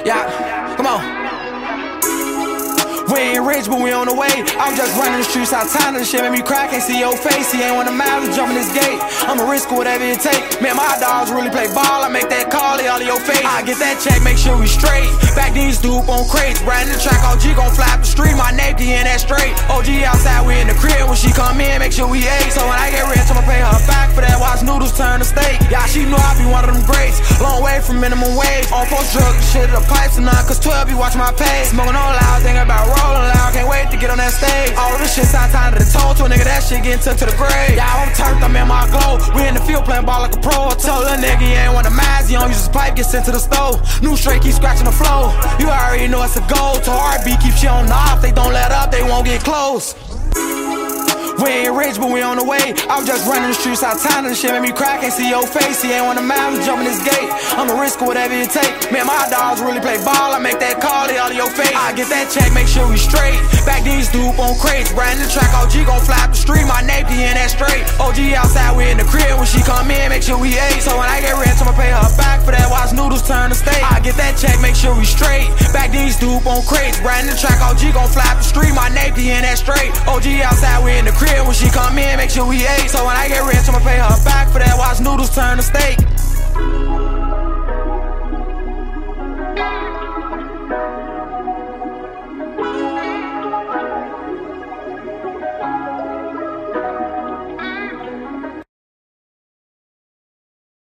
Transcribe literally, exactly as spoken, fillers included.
Yeah, come on. We ain't rich, but we on the way. I'm just running the streets out of town, and the shit make me cry. Can't see your face, he ain't want a mile to jump in this gate. I'ma risk whatever it take. Man, my dogs really play ball. I make that call, they all in your face. I get that check, make sure we straight. Back these dude on crates, riding the track, O G gon' fly up the street. My napkin in that straight. O G outside, we in the crib. When she come in, make sure we ate. So when I get rich, I'ma pay her back for that. Watch noodles turn to steak. Yeah, she knew I be one of them greats. Long way from minimum wage. On post drugs, shit at the pipes and none, cause twelve be watching my pay. Smoking on loud, thinking about rolling loud. Can't wait to get on that stage. All of this shit sound time to the toe. To a nigga, that shit getting took to the grave. Yeah, I'm turned, I'm in my glow. We in the field playing ball like a pro. I told a nigga he ain't want a mask. He don't use his pipe, get sent to the stove. New straight, keep scratching the flow. You already know it's a goal. To heartbeat, keep shit on the off. They don't let up, they won't get close. We ain't rich, but we on the way. I'm just running the streets out of town, and the shit make me cry. Can't see your face, he ain't want a mile to jump in this gate. I'ma risk whatever it take. Man, my dogs really play ball. I make that call, they all in your face. I get that check, make sure we straight. Back these dude on crates, riding the track, O G gon' fly up the street. My napkin in that straight. O G outside, we in the crib. When she come in, make sure we ate. So when I get rich, I'ma pay her back for that. Watch noodles turn to steak. I get that check, make sure we straight. Back these dude on crates, riding the track, O G gon' fly up the street. My napkin in that straight. O G outside, we in the crib. When she come in, make sure we ate. So when I get rich, I'ma pay her back for that. Watch noodles turn to steak.